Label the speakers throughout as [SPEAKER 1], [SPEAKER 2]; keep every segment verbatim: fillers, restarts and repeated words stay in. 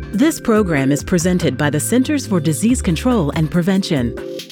[SPEAKER 1] This program is presented by the Centers for Disease Control and Prevention.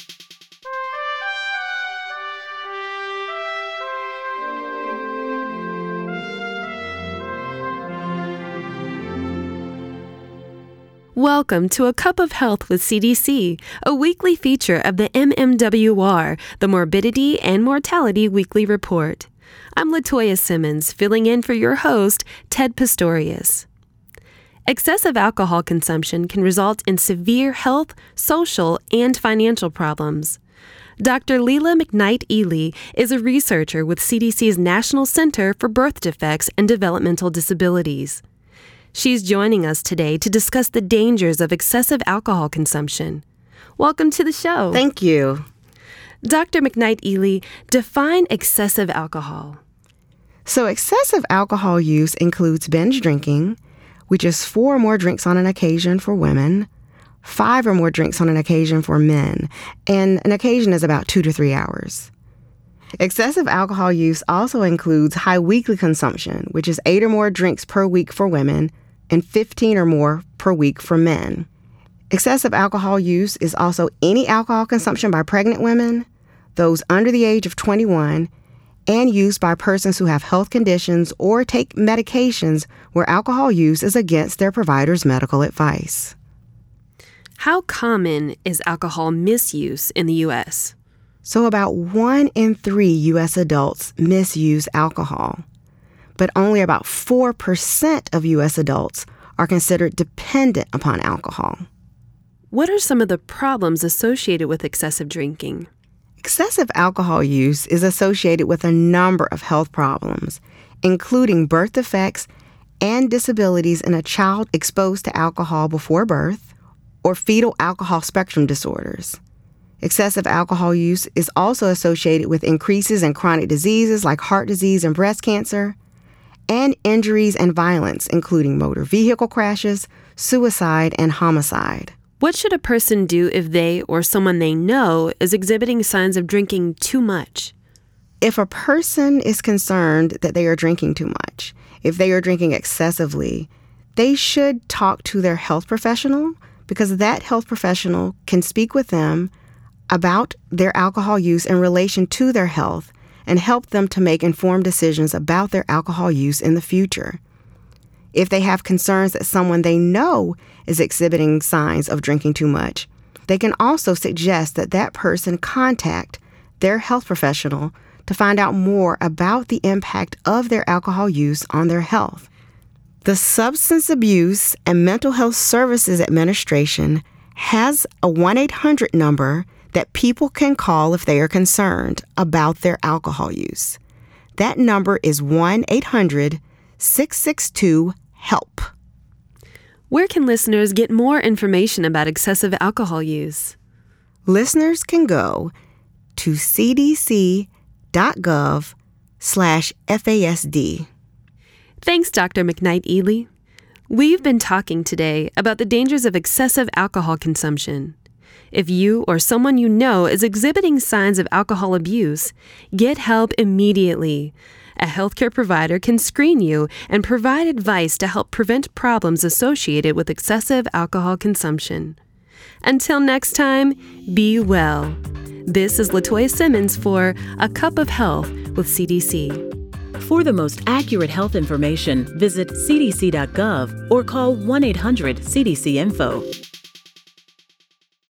[SPEAKER 2] Welcome to A Cup of Health with C D C, a weekly feature of the M M W R, the Morbidity and Mortality Weekly Report. I'm Latoya Simmons, filling in for your host, Ted Pistorius. Excessive alcohol consumption can result in severe health, social, and financial problems. Doctor Leila McKnight-Ely is a researcher with C D C's National Center for Birth Defects and Developmental Disabilities. She's joining us today to discuss the dangers of excessive alcohol consumption. Welcome to the show.
[SPEAKER 3] Thank you.
[SPEAKER 2] Doctor McKnight-Ely, define excessive alcohol.
[SPEAKER 3] So excessive alcohol use includes binge drinking, which is four or more drinks on an occasion for women, five or more drinks on an occasion for men, and an occasion is about two to three hours. Excessive alcohol use also includes high weekly consumption, which is eight or more drinks per week for women and fifteen or more per week for men. Excessive alcohol use is also any alcohol consumption by pregnant women, those under the age of twenty-one, and used by persons who have health conditions or take medications where alcohol use is against their provider's medical advice.
[SPEAKER 2] How common is alcohol misuse in the U S?
[SPEAKER 3] So about one in three U S adults misuse alcohol, but only about four percent of U S adults are considered dependent upon alcohol.
[SPEAKER 2] What are some of the problems associated with excessive drinking?
[SPEAKER 3] Excessive alcohol use is associated with a number of health problems, including birth defects and disabilities in a child exposed to alcohol before birth, or fetal alcohol spectrum disorders. Excessive alcohol use is also associated with increases in chronic diseases like heart disease and breast cancer, and injuries and violence, including motor vehicle crashes, suicide, and homicide.
[SPEAKER 2] What should a person do if they or someone they know is exhibiting signs of drinking too much?
[SPEAKER 3] If a person is concerned that they are drinking too much, if they are drinking excessively, they should talk to their health professional because that health professional can speak with them about their alcohol use in relation to their health and help them to make informed decisions about their alcohol use in the future. If they have concerns that someone they know is exhibiting signs of drinking too much, they can also suggest that that person contact their health professional to find out more about the impact of their alcohol use on their health. The Substance Abuse and Mental Health Services Administration has a one eight hundred number that people can call if they are concerned about their alcohol use. That number is one eight hundred six six two HELP.
[SPEAKER 2] Where can listeners get more information about excessive alcohol use?
[SPEAKER 3] Listeners can go to cdc.gov slash FASD.
[SPEAKER 2] Thanks, Doctor McKnight-Ely. We've been talking today about the dangers of excessive alcohol consumption. If you or someone you know is exhibiting signs of alcohol abuse, get help immediately. A healthcare provider can screen you and provide advice to help prevent problems associated with excessive alcohol consumption. Until next time, be well. This is Latoya Simmons for A Cup of Health with C D C.
[SPEAKER 1] For the most accurate health information, visit c d c dot gov or call one eight hundred C D C info.